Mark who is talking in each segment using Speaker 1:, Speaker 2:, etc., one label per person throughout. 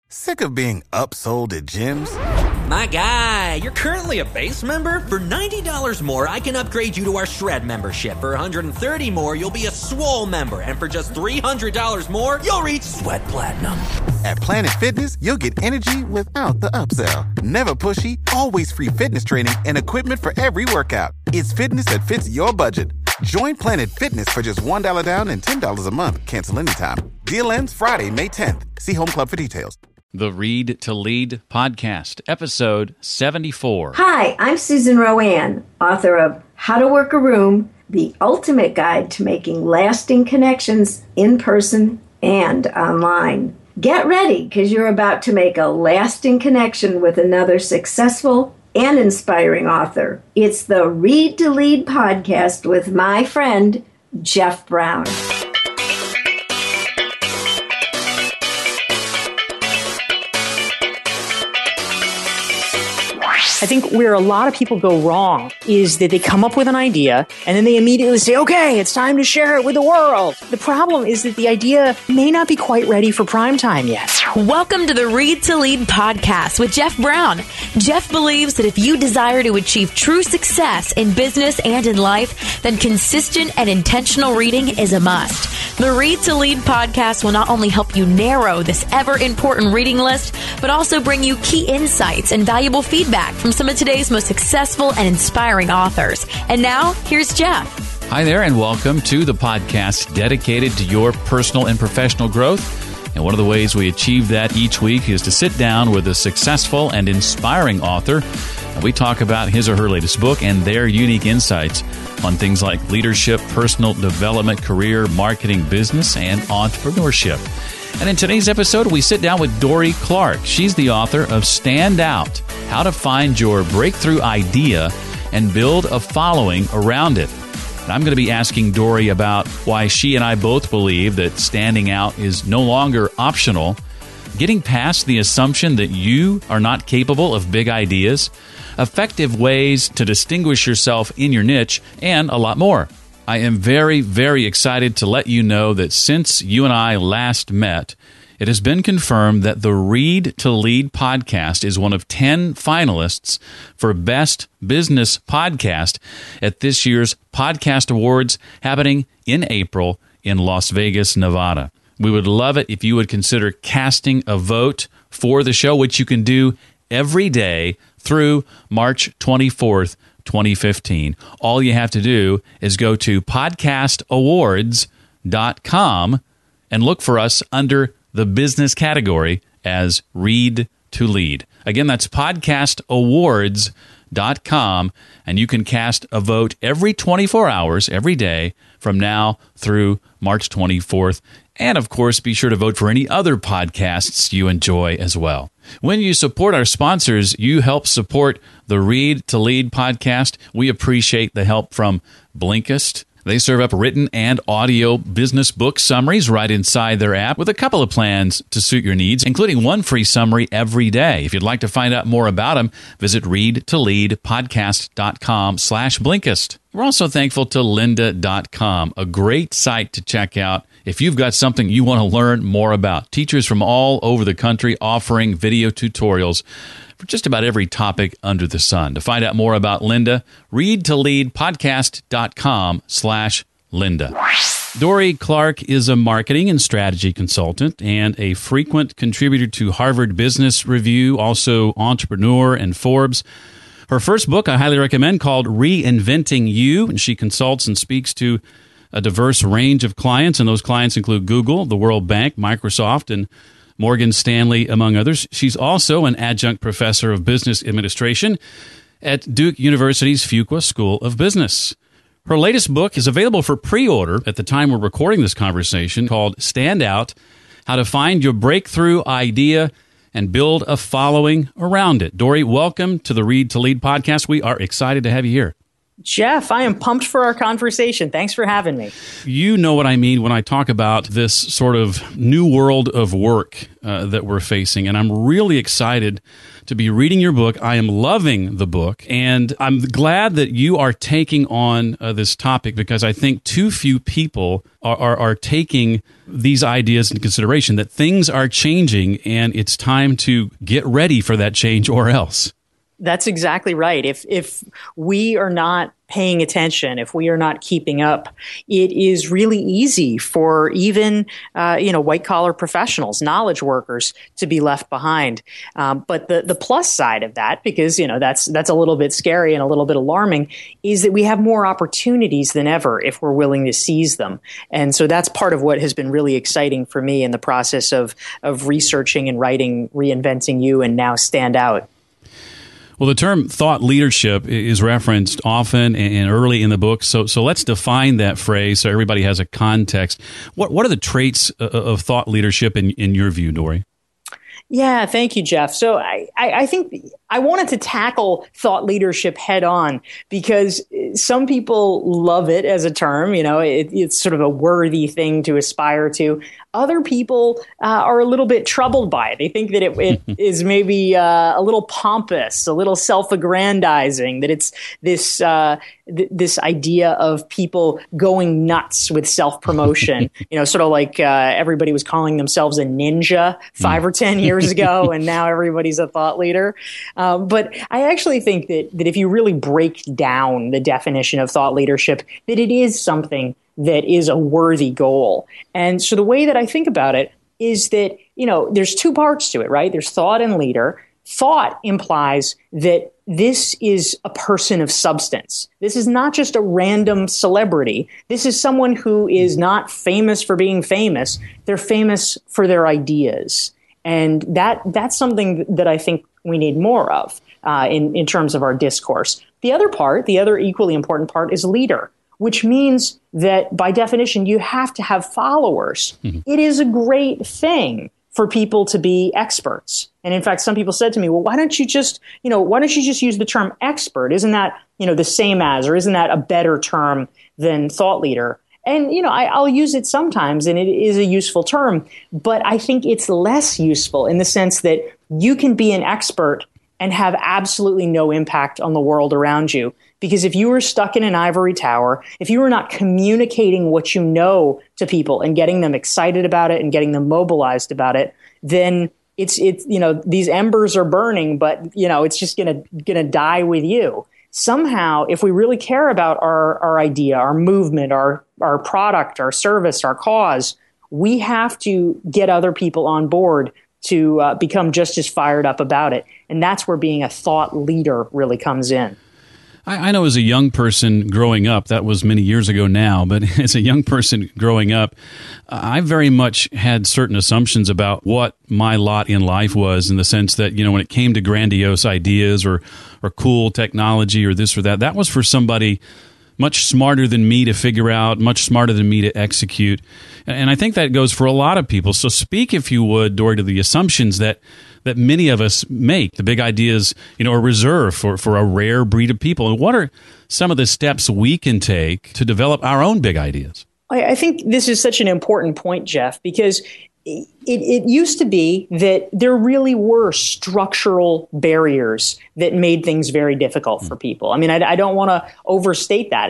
Speaker 1: Sick of being upsold at gyms?
Speaker 2: My guy, you're currently a base member? For $90 more, I can upgrade you to our Shred membership. For $130 more, you'll be a Swole member. And for just $300 more, you'll reach Sweat Platinum.
Speaker 1: At Planet Fitness, you'll get energy without the upsell. Never pushy, always free fitness training and equipment for every workout. It's fitness that fits your budget. Join Planet Fitness for just $1 down and $10 a month. Cancel anytime. Deal ends Friday, May 10th. See Home Club for details.
Speaker 3: The Read to Lead podcast, episode 74.
Speaker 4: Hi, I'm Susan Rowan, author of How to Work a Room, the ultimate guide to making lasting connections in person and online. Get ready, because you're about to make a lasting connection with another successful and inspiring author. It's the Read to Lead podcast with my friend, Jeff Brown.
Speaker 5: I think where a lot of people go wrong is that they come up with an idea and then they immediately say, okay, it's time to share it with the world. The problem is that the idea may not be quite ready for prime time yet.
Speaker 6: Welcome to the Read to Lead podcast with Jeff Brown. Jeff believes that if you desire to achieve true success in business and in life, then consistent and intentional reading is a must. The Read to Lead podcast will not only help you narrow this ever-important reading list, but also bring you key insights and valuable feedback from some of today's most successful and inspiring authors. And now, here's Jeff.
Speaker 3: Hi there, and welcome to the podcast dedicated to your personal and professional growth. And one of the ways we achieve that each week is to sit down with a successful and inspiring author, and we talk about his or her latest book and their unique insights on things like leadership, personal development, career, marketing, business, and entrepreneurship. And in today's episode, we sit down with Dorie Clark. She's the author of Stand Out, How to Find Your Breakthrough Idea and Build a Following Around It. And I'm going to be asking Dorie about why she and I both believe that standing out is no longer optional, getting past the assumption that you are not capable of big ideas, effective ways to distinguish yourself in your niche, and a lot more. I am very, very excited to let you know that since you and I last met, it has been confirmed that the Read to Lead podcast is one of 10 finalists for Best Business Podcast at this year's Podcast Awards happening in April in Las Vegas, Nevada. We would love it if you would consider casting a vote for the show, which you can do every day through March 24th, 2015. All you have to do is go to podcastawards.com and look for us under the business category as Read to Lead. Again, that's podcastawards.com, and you can cast a vote every 24 hours, every day, from now through March 24th. And, of course, be sure to vote for any other podcasts you enjoy as well. When you support our sponsors, you help support the Read to Lead podcast. We appreciate the help from Blinkist. They serve up written and audio business book summaries right inside their app with a couple of plans to suit your needs, including one free summary every day. If you'd like to find out more about them, visit readtoleadpodcast.com/Blinkist. We're also thankful to lynda.com, a great site to check out if you've got something you want to learn more about. Teachers from all over the country offering video tutorials for just about every topic under the sun. To find out more about Lynda, readtoleadpodcast.com/Lynda. Dorie Clark is a marketing and strategy consultant and a frequent contributor to Harvard Business Review, also Entrepreneur and Forbes. Her first book I highly recommend, called Reinventing You, and she consults and speaks to a diverse range of clients, and those clients include Google, the World Bank, Microsoft, and Morgan Stanley, among others. She's also an adjunct professor of business administration at Duke University's Fuqua School of Business. Her latest book is available for pre-order at the time we're recording this conversation, called Stand Out, How to Find Your Breakthrough Idea and Build a Following Around It. Dorie, welcome to the Read to Lead podcast. We are excited to have you here.
Speaker 5: Jeff, I am pumped for our conversation. Thanks for having me.
Speaker 3: You know what I mean when I talk about this sort of new world of work that we're facing. And I'm really excited to be reading your book. I am loving the book. And I'm glad that you are taking on this topic, because I think too few people are taking these ideas into consideration, that things are changing and it's time to get ready for that change or else.
Speaker 5: That's exactly right. If we are not paying attention, if we are not keeping up, it is really easy for even white collar professionals, knowledge workers, to be left behind. But the plus side of that, because that's a little bit scary and a little bit alarming, is that we have more opportunities than ever if we're willing to seize them. And so that's part of what has been really exciting for me in the process of researching and writing Reinventing You and now Stand Out.
Speaker 3: Well, the term thought leadership is referenced often and early in the book. So let's define that phrase so everybody has a context. What are the traits of thought leadership in your view, Dory?
Speaker 5: Yeah, thank you, Jeff. So I think I wanted to tackle thought leadership head on, because some people love it as a term. It's sort of a worthy thing to aspire to. Other people are a little bit troubled by it. They think that it is maybe a little pompous, a little self-aggrandizing, that it's this idea of people going nuts with self-promotion. Sort of like everybody was calling themselves a ninja 5 or 10 years ago, and now everybody's a thought leader. But I actually think that if you really break down the definition of thought leadership, that it is something that is a worthy goal. And so the way that I think about it is that, there's two parts to it, right? There's thought and leader. Thought implies that this is a person of substance. This is not just a random celebrity. This is someone who is not famous for being famous. They're famous for their ideas. And that's something that I think we need more of in terms of our discourse. The other equally important part is leader, which means that by definition, you have to have followers. Mm-hmm. It is a great thing for people to be experts. And in fact, some people said to me, well, why don't you just use the term expert? Isn't that, the same as, or isn't that a better term than thought leader? And, I'll use it sometimes, and it is a useful term, but I think it's less useful in the sense that you can be an expert and have absolutely no impact on the world around you. Because if you were stuck in an ivory tower, if you were not communicating what you know to people and getting them excited about it and getting them mobilized about it, then it's these embers are burning, but it's just gonna die with you. Somehow, if we really care about our idea, our movement, our product, our service, our cause, we have to get other people on board to become just as fired up about it. And that's where being a thought leader really comes in.
Speaker 3: I know as a young person growing up, that was many years ago now, but as a young person growing up, I very much had certain assumptions about what my lot in life was, in the sense that, when it came to grandiose ideas or cool technology or this or that, that was for somebody much smarter than me to figure out, much smarter than me to execute. And I think that goes for a lot of people. So speak, if you would, Dory, to the assumptions that many of us make. The big ideas, are reserved for a rare breed of people. And what are some of the steps we can take to develop our own big ideas?
Speaker 5: I think this is such an important point, Jeff, because it used to be that there really were structural barriers that made things very difficult for people. I mean, I don't want to overstate that.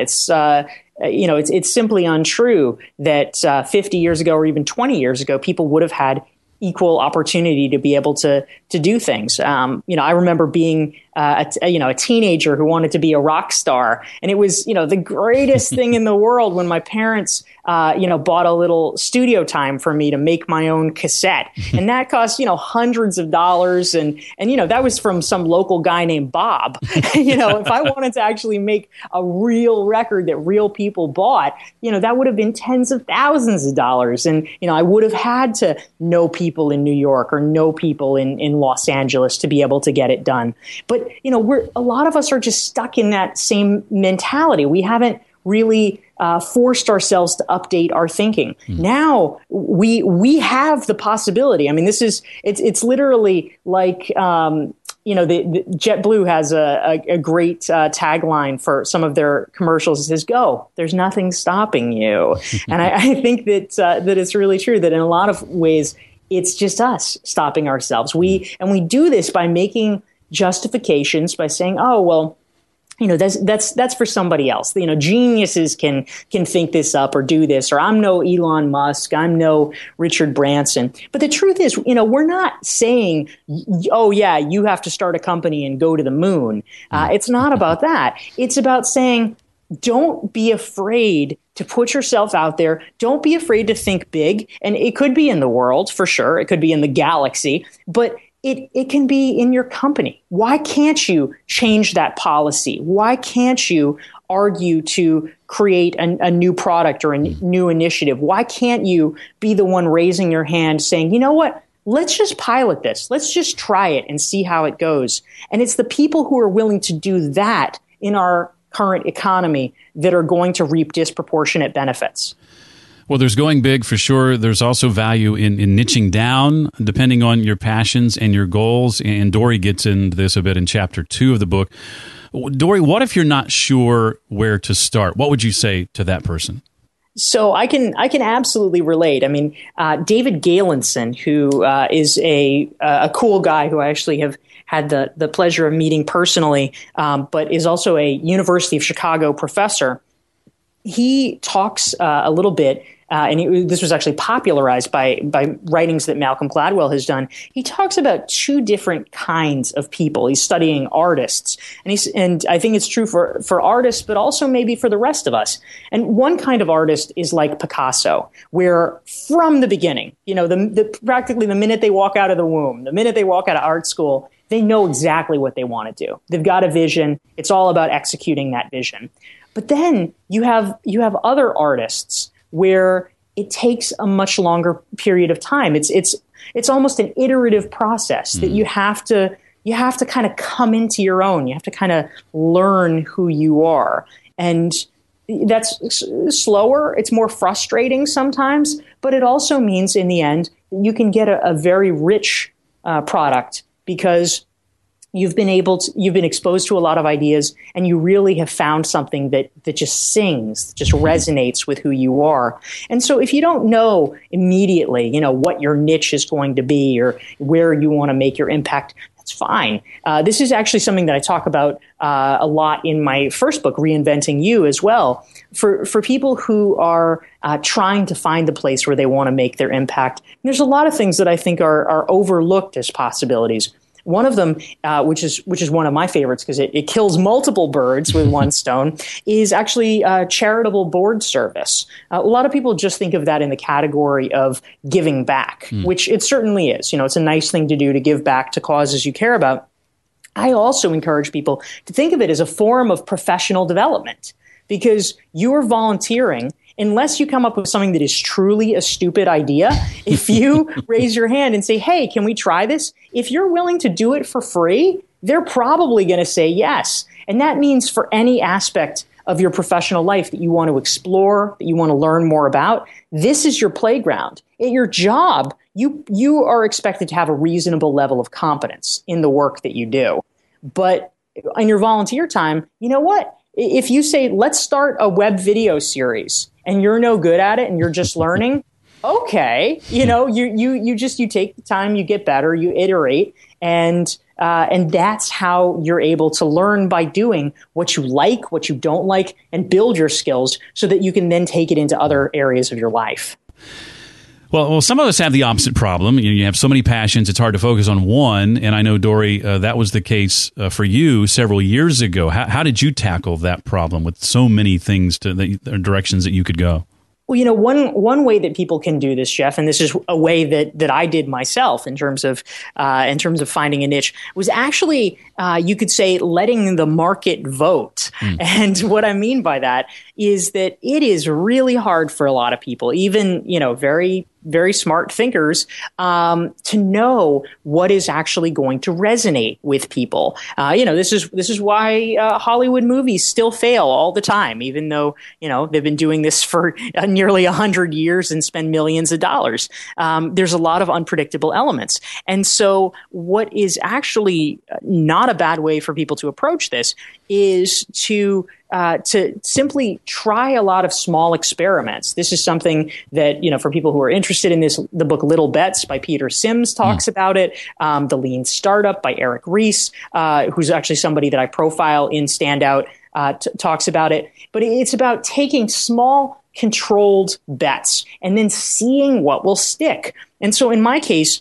Speaker 5: It's simply untrue that 50 years ago or even 20 years ago, people would have had equal opportunity to be able to do things. I remember being a teenager who wanted to be a rock star, and it was the greatest thing in the world when my parents bought a little studio time for me to make my own cassette, and that cost hundreds of dollars, and that was from some local guy named Bob. If I wanted to actually make a real record that real people bought, that would have been tens of thousands of dollars, and I would have had to know people in New York or know people in Los Angeles to be able to get it done. But a lot of us are just stuck in that same mentality. We haven't really forced ourselves to update our thinking. Now we have the possibility. I mean, it's literally like the JetBlue has a great tagline for some of their commercials. It says, "Go, there's nothing stopping you." And I think that it's really true that in a lot of ways, it's just us stopping ourselves. We do this by making justifications, by saying, "Oh, well, that's for somebody else. Geniuses can think this up or do this, or I'm no Elon Musk, I'm no Richard Branson." But the truth is, we're not saying, "Oh yeah, you have to start a company and go to the moon." It's not about that. It's about saying, don't be afraid to put yourself out there. Don't be afraid to think big. And it could be in the world, for sure. It could be in the galaxy, but it can be in your company. Why can't you change that policy? Why can't you argue to create a new product or a new initiative? Why can't you be the one raising your hand saying, "You know what? Let's just pilot this. Let's just try it and see how it goes." And it's the people who are willing to do that in our current economy that are going to reap disproportionate benefits.
Speaker 3: Well, there's going big for sure. There's also value in niching down, depending on your passions and your goals. And Dorie gets into this a bit in chapter 2 of the book. Dorie, what if you're not sure where to start? What would you say to that person?
Speaker 5: So I can absolutely relate. I mean, David Galenson, who is a cool guy who I actually have had the pleasure of meeting personally, but is also a University of Chicago professor. He talks a little bit, and this was actually popularized by writings that Malcolm Gladwell has done. He talks about two different kinds of people. He's studying artists, and I think it's true for artists, but also maybe for the rest of us. And one kind of artist is like Picasso, where from the beginning, practically the minute they walk out of the womb, the minute they walk out of art school, they know exactly what they want to do. They've got a vision. It's all about executing that vision. But then you have other artists where it takes a much longer period of time. It's almost an iterative process that you have to kind of come into your own. You have to kind of learn who you are. And that's slower. It's more frustrating sometimes, but it also means in the end you can get a very rich product because you've been exposed to a lot of ideas, and you really have found something that just sings, just resonates with who you are. And so if you don't know immediately, what your niche is going to be or where you want to make your impact, that's fine. This is actually something that I talk about a lot in my first book, Reinventing You, as well. For people who are trying to find the place where they want to make their impact, there's a lot of things that I think are overlooked as possibilities. One of them, which is one of my favorites because it kills multiple birds with one stone, is actually charitable board service. A lot of people just think of that in the category of giving back, which it certainly is. It's a nice thing to do to give back to causes you care about. I also encourage people to think of it as a form of professional development because you're volunteering. Unless you come up with something that is truly a stupid idea, if you raise your hand and say, "Hey, can we try this?" If you're willing to do it for free, they're probably going to say yes. And that means for any aspect of your professional life that you want to explore, that you want to learn more about, this is your playground. At your job, you are expected to have a reasonable level of competence in the work that you do. But in your volunteer time, you know what? If you say, "Let's start a web video series," and you're no good at it and you're just learning, okay, you take the time, you get better, you iterate, and that's how you're able to learn by doing what you like, what you don't like, and build your skills so that you can then take it into other areas of your life.
Speaker 3: Well, some of us have the opposite problem. You have so many passions, it's hard to focus on one. And I know, Dorie, that was the case for you several years ago. How did you tackle that problem with so many things directions that you could go?
Speaker 5: Well, one way that people can do this, Jeff, and this is a way that I did myself in terms of finding a niche, was actually you could say letting the market vote. And what I mean by that is that it is really hard for a lot of people, even very very smart thinkers to know what is actually going to resonate with people. This is why Hollywood movies still fail all the time, even though they've been doing this for nearly 100 years and spend millions of dollars. There's a lot of unpredictable elements, and so what is actually not a bad way for people to approach this is to simply try a lot of small experiments. This is something that, for people who are interested in this, the book Little Bets by Peter Sims talks about it. The Lean Startup by Eric Ries, who's actually somebody that I profile in Standout, talks about it. But it's about taking small, controlled bets and then seeing what will stick. And so in my case,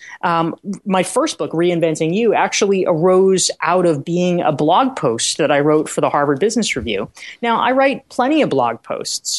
Speaker 5: my first book, Reinventing You, actually arose out of being a blog post that I wrote for the Harvard Business Review. Now, I write plenty of blog posts,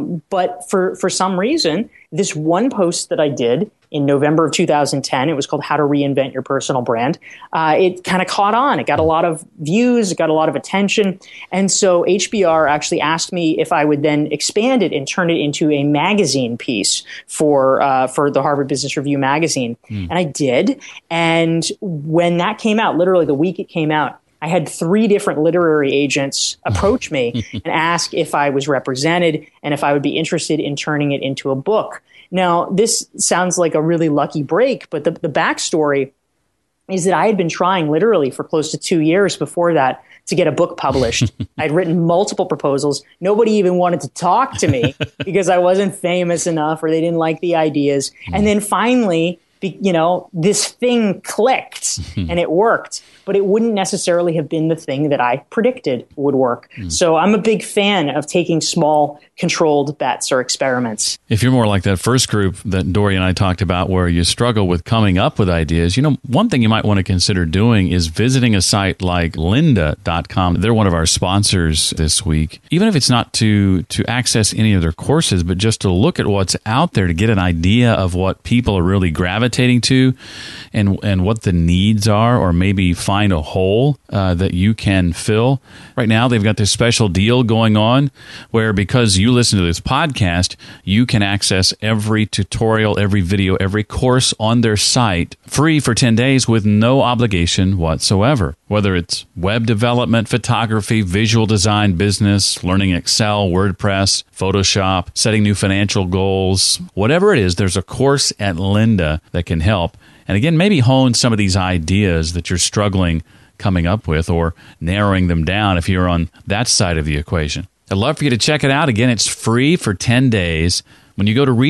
Speaker 5: but for some reason, this one post that I did in November of 2010, it was called How to Reinvent Your Personal Brand. It kind of caught on. It got a lot of views. It got a lot of attention. And so HBR actually asked me if I would then expand it and turn it into a magazine piece for the Harvard Business Review magazine. And I did. And when that came out, literally the week it came out, I had 3 different literary agents approach me and ask if I was represented and if I would be interested in turning it into a book. Now, this sounds like a really lucky break, but the backstory is that I had been trying literally for close to 2 years before that to get a book published. I'd written multiple proposals. Nobody even wanted to talk to me because I wasn't famous enough or they didn't like the ideas. And then finally, this thing clicked and it worked, but it wouldn't necessarily have been the thing that I predicted would work. So I'm a big fan of taking small, controlled bets or experiments.
Speaker 3: If you're more like that first group that Dory and I talked about where you struggle with coming up with ideas, one thing you might want to consider doing is visiting a site like lynda.com. They're one of our sponsors this week. Even if it's not to access any of their courses, but just to look at what's out there to get an idea of what people are really gravitating to and what the needs are, or maybe find a hole that you can fill. Right now, they've got this special deal going on where because you listen to this podcast, you can access every tutorial, every video, every course on their site free for 10 days with no obligation whatsoever. Whether it's web development, photography, visual design, business, learning Excel, WordPress, Photoshop, setting new financial goals, whatever it is, there's a course at Lynda that can help. And again, maybe hone some of these ideas that you're struggling coming up with or narrowing them down if you're on that side of the equation. I'd love for you to check it out. Again, it's free for 10 days when you go to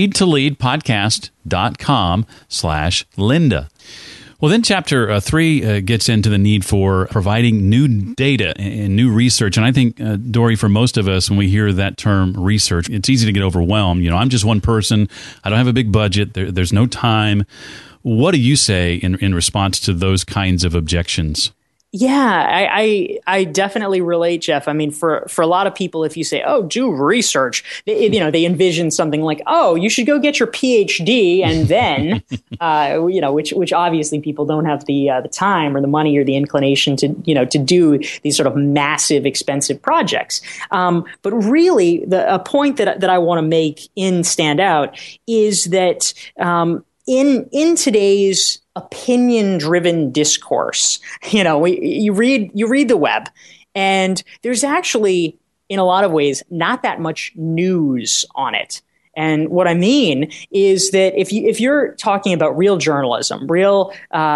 Speaker 3: readtoleadpodcast.com/Lynda. Well, then Chapter 3 gets into the need for providing new data and new research. And I think, Dory, for most of us, when we hear that term research, it's easy to get overwhelmed. I'm just one person. I don't have a big budget. There's no time. What do you say in response to those kinds of objections?
Speaker 5: Yeah, I definitely relate, Jeff. I mean, for a lot of people, if you say, "Oh, do research," they envision something like, "Oh, you should go get your PhD," and then, which obviously people don't have the time or the money or the inclination to do these sort of massive, expensive projects. But really, a point that I want to make in Standout is that in today's opinion-driven discourse, you read the web, and there's actually, in a lot of ways, not that much news on it. And what I mean is that if you're talking about real journalism, real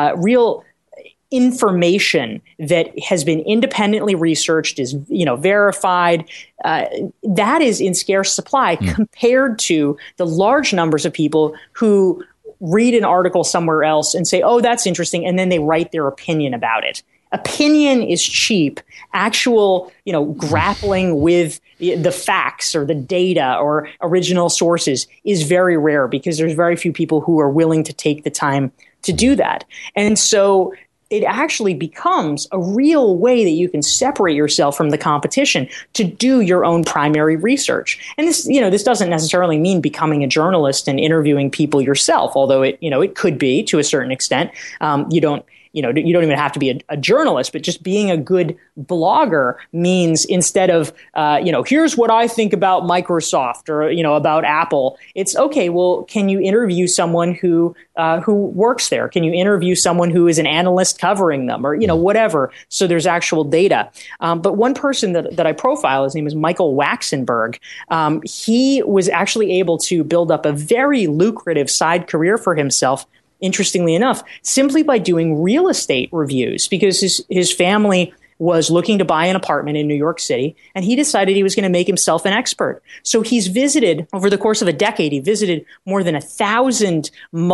Speaker 5: information that has been independently researched, is verified, that is in scarce supply compared to the large numbers of people who read an article somewhere else and say, "Oh, that's interesting," and then they write their opinion about it. Opinion is cheap. Actual, grappling with the facts or the data or original sources is very rare because there's very few people who are willing to take the time to do that. And so it actually becomes a real way that you can separate yourself from the competition to do your own primary research. And this doesn't necessarily mean becoming a journalist and interviewing people yourself, although it could be to a certain extent. You don't you don't even have to be a journalist, but just being a good blogger means instead of, here's what I think about Microsoft or, about Apple, it's okay, well, can you interview someone who works there? Can you interview someone who is an analyst covering them or, whatever? So there's actual data. But one person that I profile, his name is Michael Waxenberg. He was actually able to build up a very lucrative side career for himself, interestingly enough, simply by doing real estate reviews, because his family was looking to buy an apartment in New York City, and he decided he was going to make himself an expert. So he's visited, over the course of a decade, he visited more than 1,000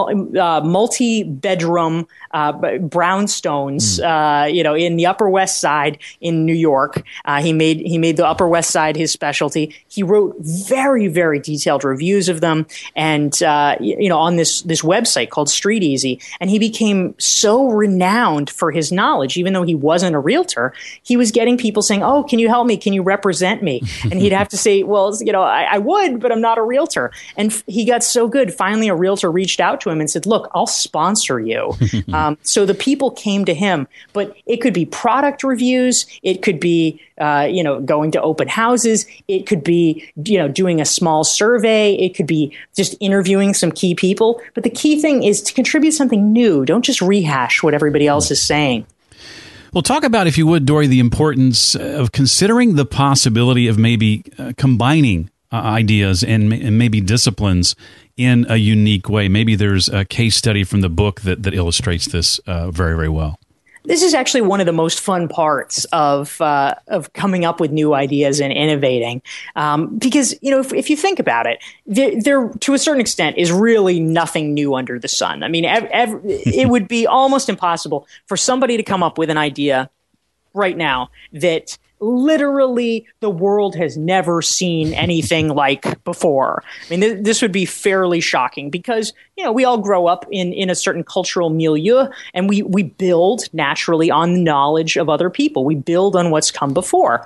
Speaker 5: multi-bedroom brownstones, in the Upper West Side in New York. He made the Upper West Side his specialty. He wrote very, very detailed reviews of them, and on this website called Street Easy. And he became so renowned for his knowledge, even though he wasn't a realtor. He was getting people saying, "Oh, can you help me? Can you represent me?" And he'd have to say, "Well, I would, but I'm not a realtor." And he got so good. Finally, a realtor reached out to him and said, "Look, I'll sponsor you." So the people came to him, but it could be product reviews. It could be, going to open houses. It could be, doing a small survey. It could be just interviewing some key people. But the key thing is to contribute something new. Don't just rehash what everybody else is saying.
Speaker 3: Well, talk about, if you would, Dory, the importance of considering the possibility of maybe combining ideas and maybe disciplines in a unique way. Maybe there's a case study from the book that illustrates this very, very well.
Speaker 5: This is actually one of the most fun parts of coming up with new ideas and innovating, because if you think about it, there to a certain extent is really nothing new under the sun. I mean, it would be almost impossible for somebody to come up with an idea right now that literally the world has never seen anything like before. I mean, this would be fairly shocking because, we all grow up in a certain cultural milieu, and we build naturally on the knowledge of other people. We build on what's come before.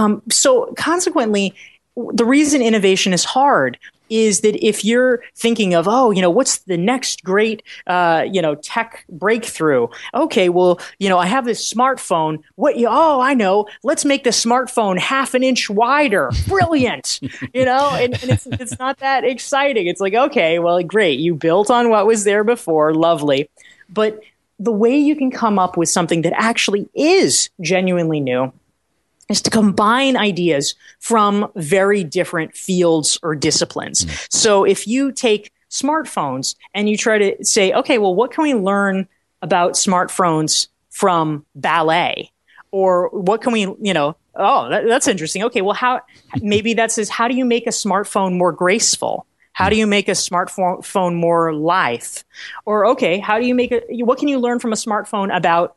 Speaker 5: So consequently, the reason innovation is hard is that if you're thinking of, what's the next great, tech breakthrough? Okay, well, I have this smartphone. I know. Let's make the smartphone half an inch wider. Brilliant. And it's not that exciting. It's like, okay, well, great. You built on what was there before. Lovely. But the way you can come up with something that actually is genuinely new is to combine ideas from very different fields or disciplines. So if you take smartphones and you try to say, okay, well, what can we learn about smartphones from ballet? Or what can we, that's interesting. Okay, well, how do you make a smartphone more graceful? How do you make a smartphone more lithe? Or, okay, what can you learn from a smartphone about,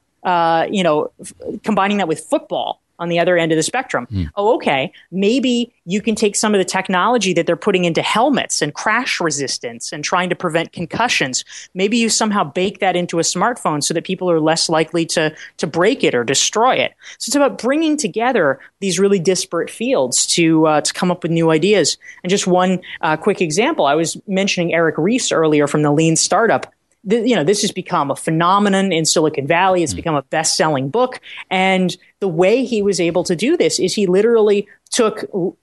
Speaker 5: combining that with football? On the other end of the spectrum. Oh, okay. Maybe you can take some of the technology that they're putting into helmets and crash resistance and trying to prevent concussions. Maybe you somehow bake that into a smartphone so that people are less likely to break it or destroy it. So it's about bringing together these really disparate fields to come up with new ideas. And just one quick example, I was mentioning Eric Ries earlier from the Lean Startup. This has become a phenomenon in Silicon Valley. It's become a best-selling book. And the way he was able to do this is he literally took, the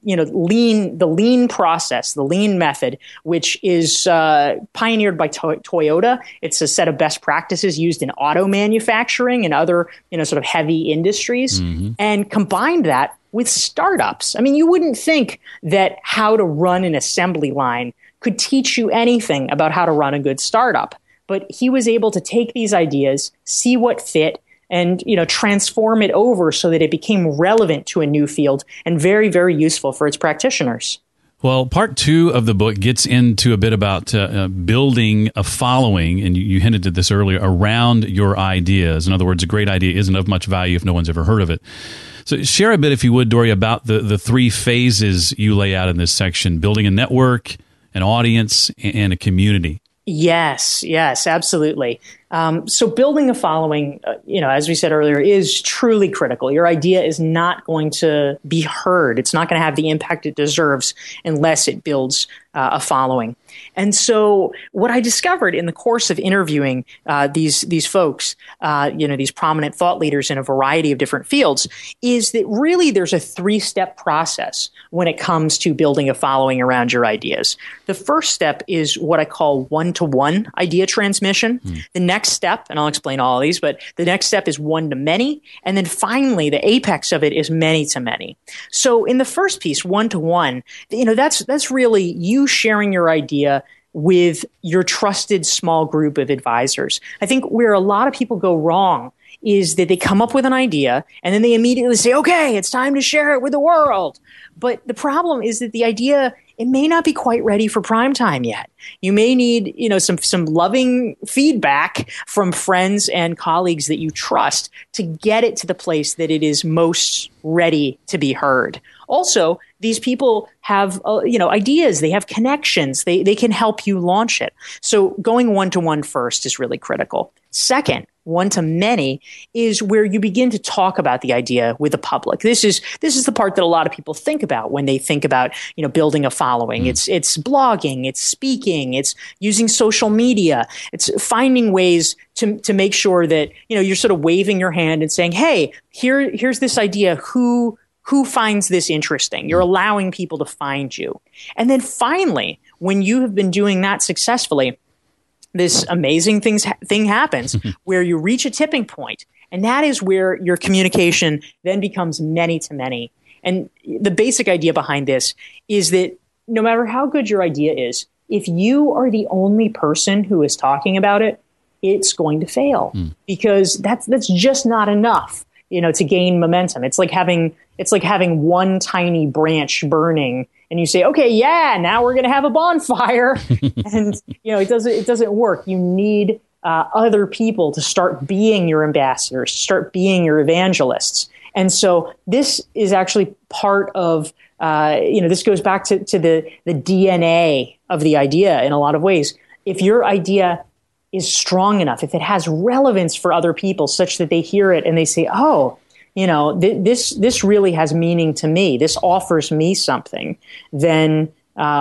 Speaker 5: lean process, the lean method, which is pioneered by Toyota. It's a set of best practices used in auto manufacturing and other, sort of heavy industries, and combined that with startups. I mean, you wouldn't think that how to run an assembly line could teach you anything about how to run a good startup. But he was able to take these ideas, see what fit, and transform it over so that it became relevant to a new field and very, very useful for its practitioners.
Speaker 3: Well, part 2 of the book gets into a bit about building a following, and you hinted at this earlier, around your ideas. In other words, a great idea isn't of much value if no one's ever heard of it. So share a bit, if you would, Dory, about the 3 phases you lay out in this section: building a network, an audience, and a community.
Speaker 5: Yes, absolutely. So building a following, as we said earlier, is truly critical. Your idea is not going to be heard. It's not going to have the impact it deserves unless it builds a following. And so what I discovered in the course of interviewing these folks, these prominent thought leaders in a variety of different fields, is that really there's a 3-step process when it comes to building a following around your ideas. The first step is what I call one-to-one idea transmission. The next step, and I'll explain all of these, but the next step is one-to-many. And then finally, the apex of it is many-to-many. So in the first piece, one-to-one, that's really you sharing your idea with your trusted small group of advisors. I think where a lot of people go wrong is that they come up with an idea and then they immediately say, okay, it's time to share it with the world. But the problem is that the idea, it may not be quite ready for prime time yet. You may need, some loving feedback from friends and colleagues that you trust to get it to the place that it is most ready to be heard. Also, these people have, ideas. They have connections. They can help you launch it. So going one-to-one first is really critical. Second, one-to-many is where you begin to talk about the idea with the public. This is the part that a lot of people think about when they think about, building a following. It's blogging, it's speaking, it's using social media, it's finding ways to make sure that, you're sort of waving your hand and saying, hey, here's this idea. Who finds this interesting? You're allowing people to find you. And then finally, when you have been doing that successfully, this amazing thing happens where you reach a tipping point, and that is where your communication then becomes many to many. And the basic idea behind this is that no matter how good your idea is, if you are the only person who is talking about it, it's going to fail because that's just not enough, to gain momentum. It's like having one tiny branch burning and you say, okay, yeah, now we're going to have a bonfire. And, it doesn't work. You need other people to start being your ambassadors, start being your evangelists. And so this is actually part of, this goes back to the DNA of the idea in a lot of ways. If your idea is strong enough, if it has relevance for other people such that they hear it and they say, oh, this really has meaning to me, this offers me something, then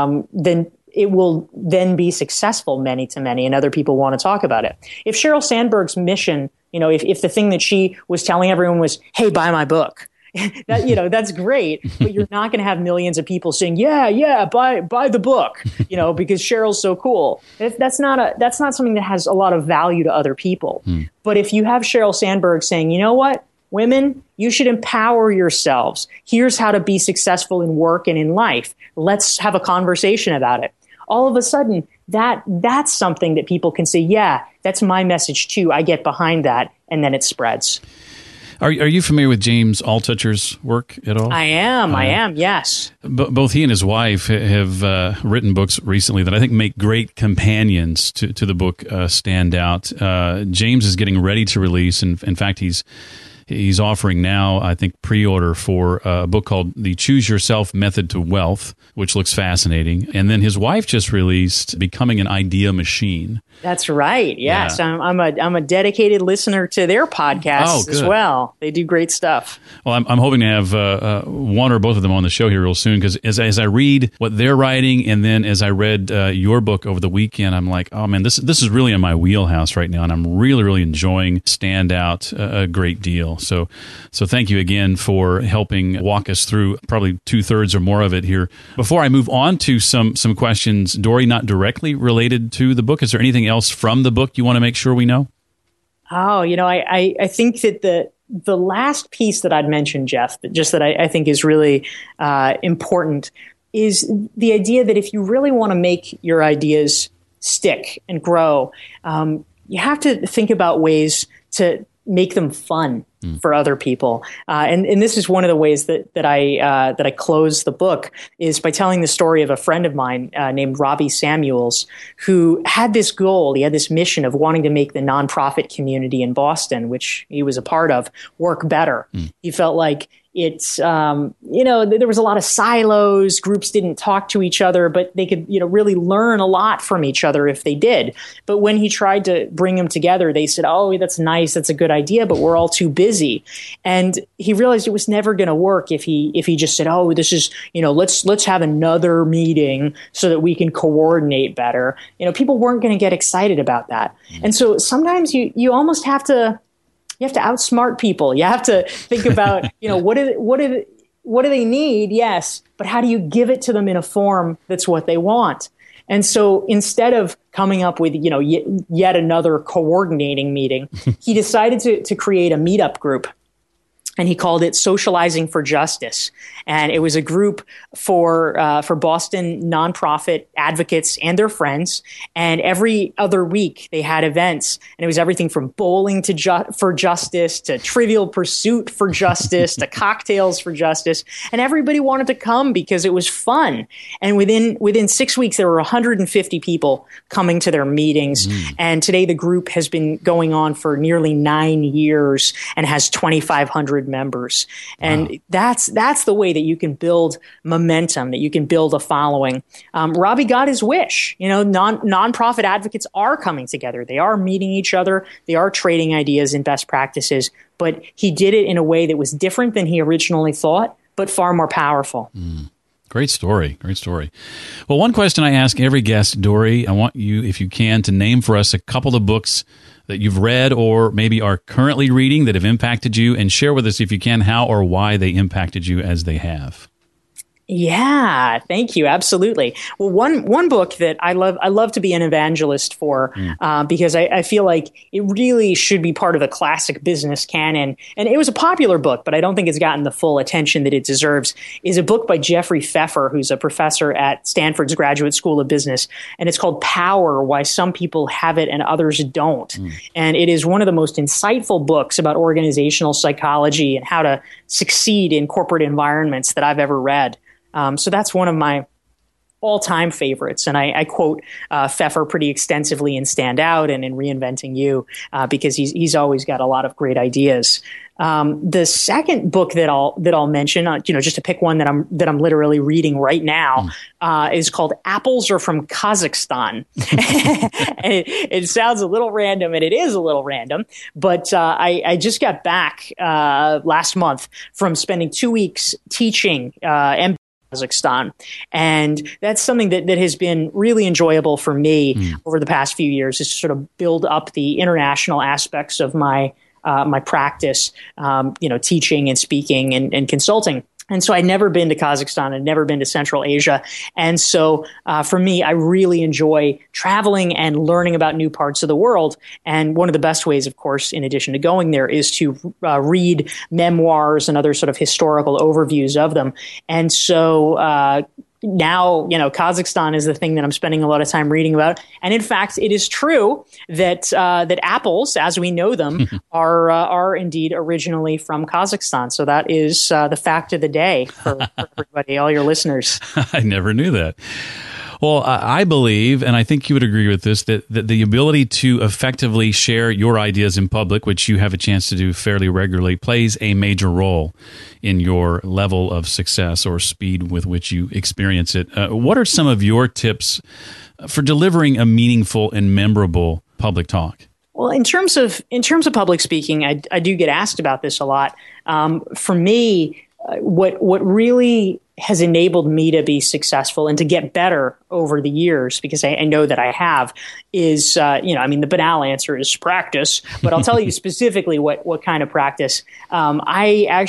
Speaker 5: it will then be successful many to many, and other people want to talk about it. If Sheryl Sandberg's mission, if the thing that she was telling everyone was, hey, buy my book, that's great, but you're not going to have millions of people saying, yeah, buy the book, because Sheryl's so cool. That's not something that has a lot of value to other people. But if you have Sheryl Sandberg saying, you know what, women, you should empower yourselves. Here's how to be successful in work and in life. Let's have a conversation about it. All of a sudden, that's something that people can say, yeah, that's my message too. I get behind that, and then it spreads.
Speaker 3: Are you familiar with James Altucher's work at all?
Speaker 5: I am, yes.
Speaker 3: Both he and his wife have written books recently that I think make great companions to the book stand out. James is getting ready to release, and in fact, he's offering now, I think, pre-order for a book called The Choose Yourself Method to Wealth, which looks fascinating. And then his wife just released Becoming an Idea Machine. That's right. Yes, yeah. I'm a dedicated listener to their podcasts as well. They do great stuff. Well, I'm hoping to have one or both of them on the show here real soon, because as I read what they're writing, and then as I read your book over the weekend, I'm like, oh man, this is really in my wheelhouse right now, and I'm really, really enjoying Stand Out a great deal. So thank you again for helping walk us through probably 2/3 or more of it here. Before I move on to some questions, Dory, not directly related to the book, is there anything else from the book you want to make sure we know? Oh, I think that the last piece that I'd mentioned, Jeff, that I think is really important, is the idea that if you really want to make your ideas stick and grow, you have to think about ways to make them fun for other people. And this is one of the ways that I close the book, is by telling the story of a friend of mine named Robbie Samuels, who had this goal. He had this mission of wanting to make the nonprofit community in Boston, which he was a part of, work better. He felt like it's, there was a lot of silos. Groups didn't talk to each other, but they could, really learn a lot from each other if they did. But when he tried to bring them together, they said, oh, that's nice. That's a good idea, but we're all too busy.
Speaker 5: busy. And he realized it was never going to work if he just said, oh, this is, let's have another meeting so that we can coordinate better. People weren't going to get excited about that. And so sometimes you almost have to outsmart people. You have to think about, what do they need? Yes. But how do you give it to them in a form that's what they want? And so instead of coming up with, yet another coordinating meeting, he decided to create a meetup group. And he called it Socializing for Justice. And it was a group for Boston nonprofit advocates and their friends. And every other week they had events. And it was everything from bowling for justice to Trivial Pursuit for justice to cocktails for justice. And everybody wanted to come because it was fun. And within 6 weeks, there were 150 people coming to their meetings. And today the group has been going on for nearly 9 years and has 2,500 members. And that's the way that you can build momentum, that you can build a following. Robbie got his wish. Nonprofit advocates are coming together. They are meeting each other. They are trading ideas and best practices. But he did it in a way that was different than he originally thought, but far more powerful.
Speaker 3: Great story. Great story. Well, one question I ask every guest, Dorie, I want you, if you can, to name for us a couple of books that you've read or maybe are currently reading that have impacted you, and share with us, if you can, how or why they impacted you as they have.
Speaker 5: Yeah, thank you. Absolutely. Well, one book that I love to be an evangelist for, because I feel like it really should be part of the classic business canon. And it was a popular book, but I don't think it's gotten the full attention that it deserves, is a book by Jeffrey Pfeffer, who's a professor at Stanford's Graduate School of Business. And it's called Power: Why Some People Have It and Others Don't. And it is one of the most insightful books about organizational psychology and how to succeed in corporate environments that I've ever read. So that's one of my all-time favorites. And I quote Pfeffer pretty extensively in Stand Out and in Reinventing You, because he's always got a lot of great ideas. The second book that I'll mention, just to pick one that I'm literally reading right now, is called Apples Are from Kazakhstan. And it sounds a little random, and it is a little random, but I just got back last month from spending 2 weeks teaching Kazakhstan. And that's something that has been really enjoyable for me over the past few years, is to sort of build up the international aspects of my practice, teaching and speaking and consulting. And so I'd never been to Kazakhstan. I'd never been to Central Asia. And so for me, I really enjoy traveling and learning about new parts of the world. And one of the best ways, of course, in addition to going there, is to read memoirs and other sort of historical overviews of them. And so now, Kazakhstan is the thing that I'm spending a lot of time reading about. And in fact, it is true that apples, as we know them, are indeed originally from Kazakhstan. So that is the fact of the day for everybody, all your listeners.
Speaker 3: I never knew that. Well, I believe, and I think you would agree with this, that the ability to effectively share your ideas in public, which you have a chance to do fairly regularly, plays a major role in your level of success or speed with which you experience it. What are some of your tips for delivering a meaningful and memorable public talk?
Speaker 5: Well, in terms of public speaking, I do get asked about this a lot. For me, what really has enabled me to be successful and to get better over the years, because I know that I have, is, the banal answer is practice, but I'll tell you specifically what kind of practice. I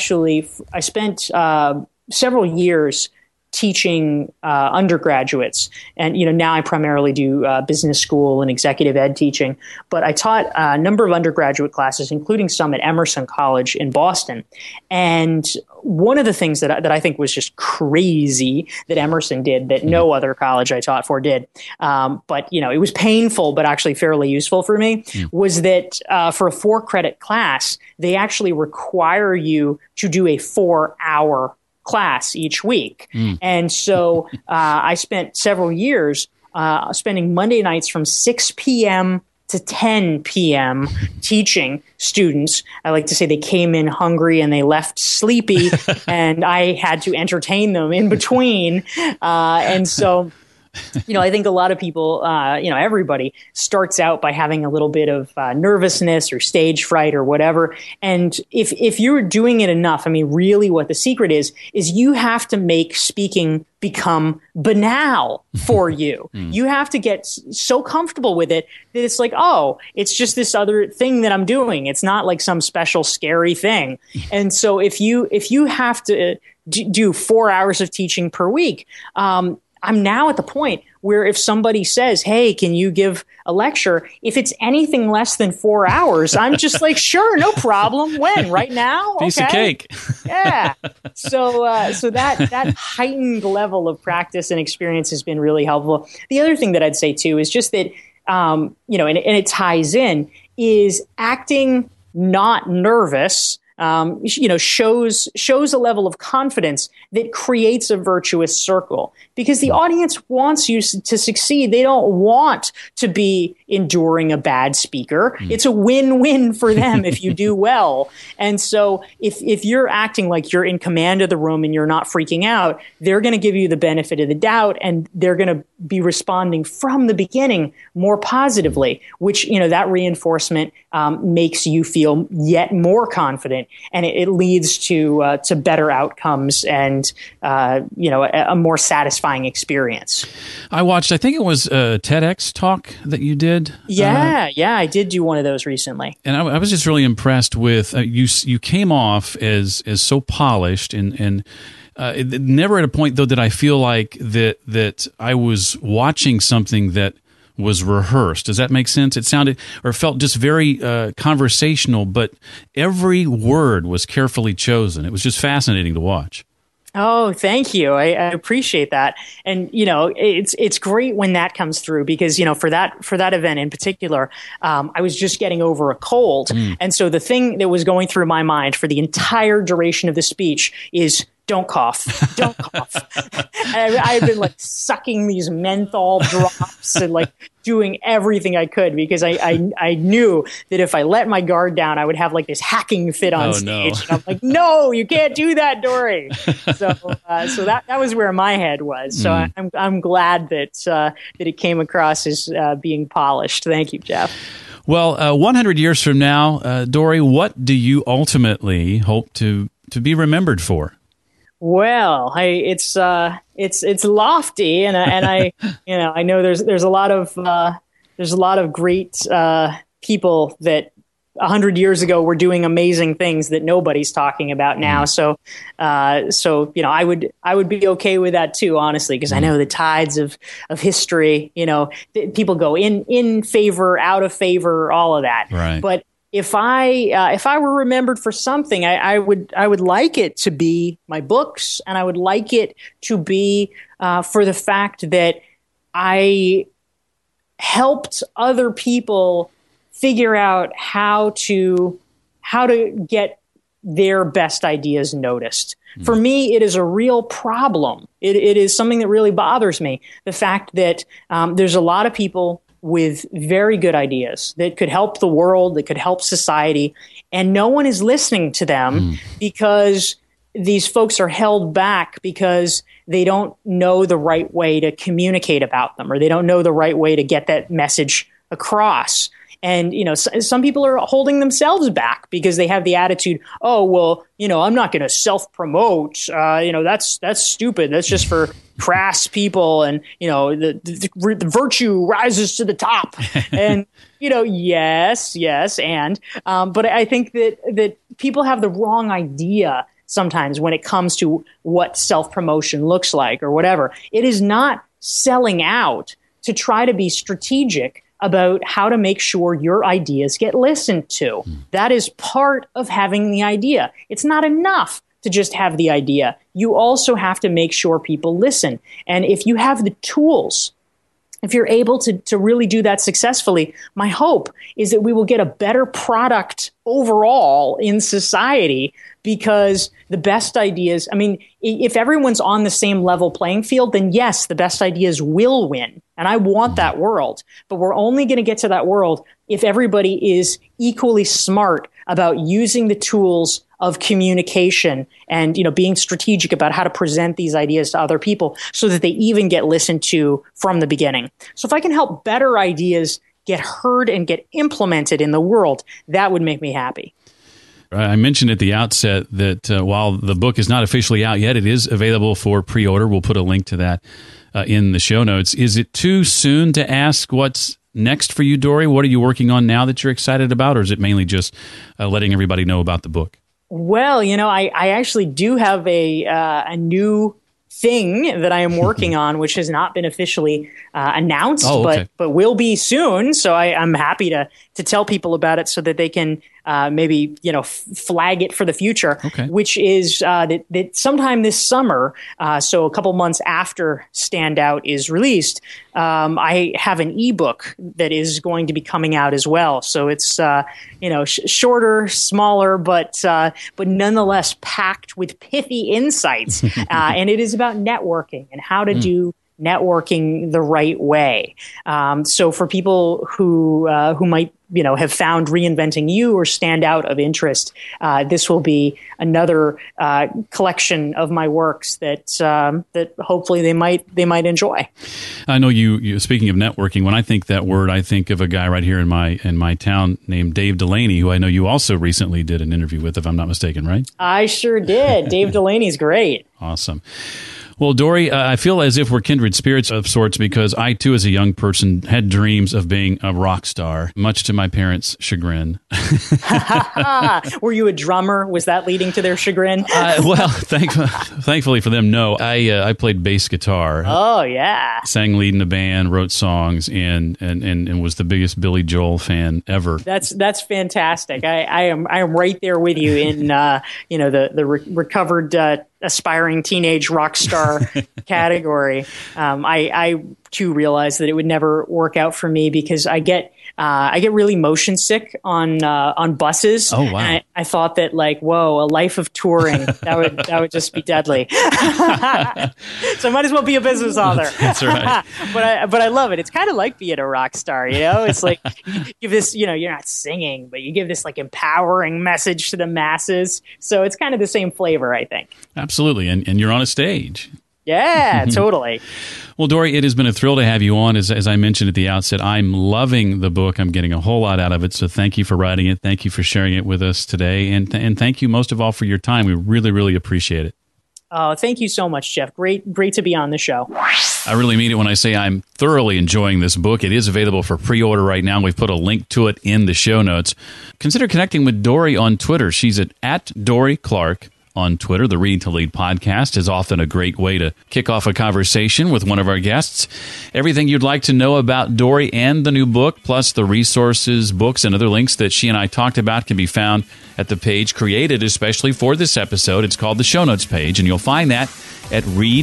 Speaker 5: spent several years teaching undergraduates, and now I primarily do business school and executive ed teaching, but I taught a number of undergraduate classes, including some at Emerson College in Boston. And one of the things that I think was just crazy that Emerson did that no other college I taught for did, but it was painful but actually fairly useful for me, was that for a 4-credit class, they actually require you to do a 4-hour class each week. And so I spent several years spending Monday nights from 6 p.m. to 10 p.m. teaching students. I like to say they came in hungry and they left sleepy, and I had to entertain them in between. And so I think a lot of people, everybody starts out by having a little bit of nervousness or stage fright or whatever. And if you're doing it enough, I mean, really what the secret is you have to make speaking become banal for you. You have to get so comfortable with it that it's like, oh, it's just this other thing that I'm doing. It's not like some special scary thing. And so if you have to do 4 hours of teaching per week, I'm now at the point where if somebody says, hey, can you give a lecture? If it's anything less than 4 hours, I'm just like, sure, no problem. When? Right now?
Speaker 3: Piece of cake.
Speaker 5: Yeah. So that heightened level of practice and experience has been really helpful. The other thing that I'd say too is just that, and it ties in, is acting not nervous shows a level of confidence that creates a virtuous circle, because the audience wants you to succeed. They don't want to be enduring a bad speaker. It's a win-win for them if you do well. And so if you're acting like you're in command of the room and you're not freaking out, they're going to give you the benefit of the doubt, and they're going to be responding from the beginning more positively, which, that reinforcement makes you feel yet more confident. And it leads to better outcomes and a more satisfying experience.
Speaker 3: I think it was a TEDx talk that you did.
Speaker 5: Yeah, I did do one of those recently. And
Speaker 3: I was just really impressed with you came off as so polished and never at a point though did I feel like that I was watching something that was rehearsed. Does that make sense? It sounded or felt just very conversational, but every word was carefully chosen. It was just fascinating to watch.
Speaker 5: Oh, thank you. I appreciate that. And, it's great when that comes through because, for that event in particular, I was just getting over a cold. And so the thing that was going through my mind for the entire duration of the speech is, don't cough, don't cough. I've been like sucking these menthol drops and like doing everything I could because I knew that if I let my guard down, I would have like this hacking fit on stage.
Speaker 3: No.
Speaker 5: And I'm like, no, you can't do that, Dory. So that was where my head was. So I'm glad that it came across as being polished. Thank you, Jeff.
Speaker 3: Well, 100 years from now, Dory, what do you ultimately hope to be remembered for?
Speaker 5: Well, it's lofty, and I I know there's a lot of great people that 100 years ago were doing amazing things that nobody's talking about now. So I would be okay with that too, honestly, because I know the tides of history. People go in favor, out of favor, all of that.
Speaker 3: Right.
Speaker 5: But if I were remembered for something, I would like it to be my books, and I would like it to be for the fact that I helped other people figure out how to get their best ideas noticed. For me, it is a real problem. It is something that really bothers me. The fact that there's a lot of people with very good ideas that could help the world, that could help society, and no one is listening to them because these folks are held back because they don't know the right way to communicate about them, or they don't know the right way to get that message across. And, some people are holding themselves back because they have the attitude, oh, well, I'm not going to self-promote. That's stupid. That's just for crass people. And, the virtue rises to the top. And, yes. But I think that people have the wrong idea sometimes when it comes to what self-promotion looks like or whatever. It is not selling out to try to be strategic about how to make sure your ideas get listened to. That is part of having the idea. It's not enough to just have the idea. You also have to make sure people listen. And if you have the tools, if you're able to really do that successfully, my hope is that we will get a better product overall in society, because the best ideas, if everyone's on the same level playing field, then yes, the best ideas will win. And I want that world. But we're only going to get to that world if everybody is equally smart about using the tools of communication and, being strategic about how to present these ideas to other people so that they even get listened to from the beginning. So if I can help better ideas get heard and get implemented in the world, that would make me happy.
Speaker 3: I mentioned at the outset that while the book is not officially out yet, it is available for pre-order. We'll put a link to that in the show notes. Is it too soon to ask what's next for you, Dorie? What are you working on now that you're excited about, or is it mainly just letting everybody know about the book?
Speaker 5: Well, I actually do have a new thing that I am working on, which has not been officially announced, but will be soon. So I'm happy to tell people about it so that they can maybe flag it for the future.
Speaker 3: Okay.
Speaker 5: Which is that sometime this summer, so a couple months after Standout is released, I have an ebook that is going to be coming out as well. So it's shorter, smaller, but nonetheless packed with pithy insights, and it is about networking and how to do networking the right way. So for people who might have found Reinventing You or Standout of interest, this will be another collection of my works that hopefully they might enjoy.
Speaker 3: I know you. Speaking of networking, when I think that word, I think of a guy right here in my town named Dave Delaney, who I know you also recently did an interview with, if I'm not mistaken, right?
Speaker 5: I sure did. Dave Delaney's great.
Speaker 3: Awesome. Well, Dorie, I feel as if we're kindred spirits of sorts because I, too, as a young person, had dreams of being a rock star, much to my parents' chagrin.
Speaker 5: Were you a drummer? Was that leading to their chagrin?
Speaker 3: Well, thankfully for them, no. I played bass guitar.
Speaker 5: Oh, yeah.
Speaker 3: Sang lead in a band, wrote songs, and was the biggest Billy Joel fan ever.
Speaker 5: That's fantastic. I am right there with you in the recovered aspiring teenage rock star category. I too realized that it would never work out for me because I get really motion sick on buses.
Speaker 3: Oh, wow.
Speaker 5: And I thought that a life of touring, that would just be deadly. So I might as well be a business author.
Speaker 3: That's right.
Speaker 5: But I love it. It's kind of like being a rock star, It's like you give this, you're not singing, but you give this empowering message to the masses. So it's kind of the same flavor, I think.
Speaker 3: Absolutely. And you're on a stage.
Speaker 5: Yeah, totally.
Speaker 3: Well, Dorie, it has been a thrill to have you on. As I mentioned at the outset, I'm loving the book. I'm getting a whole lot out of it. So thank you for writing it. Thank you for sharing it with us today. And thank you most of all for your time. We really, really appreciate it.
Speaker 5: Oh, thank you so much, Jeff. Great to be on the show.
Speaker 3: I really mean it when I say I'm thoroughly enjoying this book. It is available for pre-order right now. We've put a link to it in the show notes. Consider connecting with Dorie on Twitter. She's at Dorie Clark on Twitter. The Read to Lead podcast is often a great way to kick off a conversation with one of our guests. Everything you'd like to know about Dorie and the new book, plus the resources, books, and other links that she and I talked about can be found at the page created especially for this episode. It's called the Show Notes page, and you'll find that at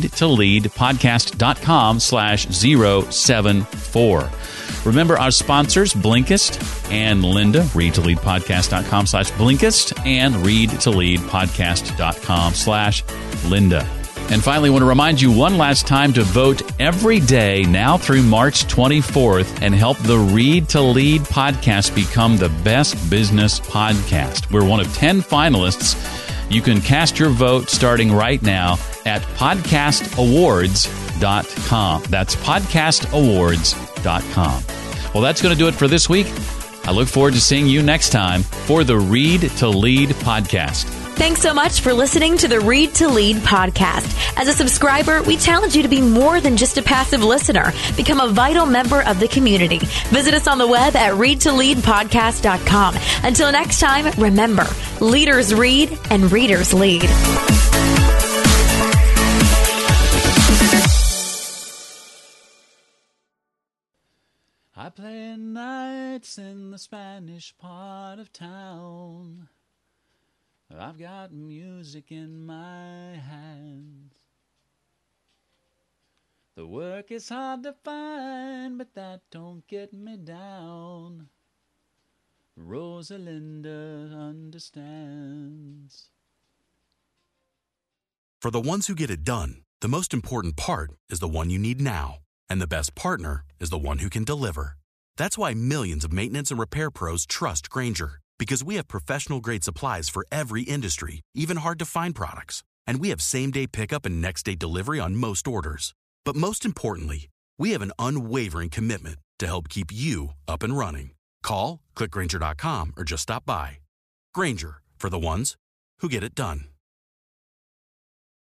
Speaker 3: readtoleadpodcast.com/074. Remember our sponsors, Blinkist and Lynda, readtoleadpodcast.com/Blinkist and readtoleadpodcast.com/Lynda. And finally, I want to remind you one last time to vote every day now through March 24th and help the Read to Lead podcast become the best business podcast. We're one of 10 finalists. You can cast your vote starting right now at podcastawards.com. That's podcastawards.com. Well, that's going to do it for this week. I look forward to seeing you next time for the Read to Lead podcast.
Speaker 6: Thanks so much for listening to the Read to Lead podcast. As a subscriber, we challenge you to be more than just a passive listener. Become a vital member of the community. Visit us on the web at readtoleadpodcast.com. Until next time, remember, leaders read and readers lead.
Speaker 3: I play nights in the Spanish part of town. I've got music in my hands. The work is hard to find, but that don't get me down. Rosalinda understands.
Speaker 7: For the ones who get it done, the most important part is the one you need now. And the best partner is the one who can deliver. That's why millions of maintenance and repair pros trust Grainger, Because we have professional-grade supplies for every industry, even hard-to-find products. And we have same-day pickup and next-day delivery on most orders. But most importantly, we have an unwavering commitment to help keep you up and running. Call, click Grainger.com, or just stop by. Grainger, for the ones who get it done.